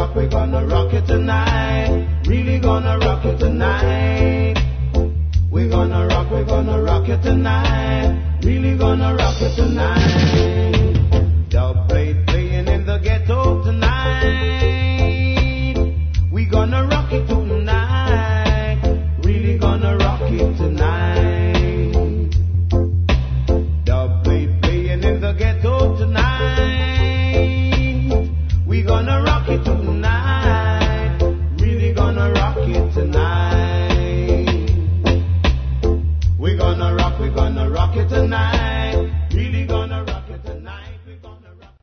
rock, we're gonna rock it tonight. Really gonna rock it tonight. We're gonna rock it tonight.